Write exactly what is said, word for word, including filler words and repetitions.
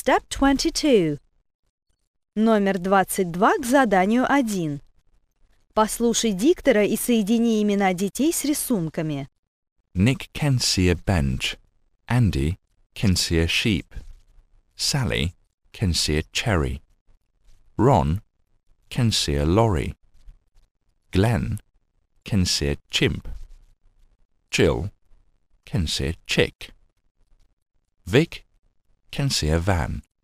Step twenty-two. Номер двадцать два к заданию один. Послушай диктора и соедини имена детей с рисунками. Nick can see a bench. Andy can see a sheep. Sally can see a cherry. Ron can see a lorry. Glenn can see a chimp. Jill can see a chick. Vic can see a van.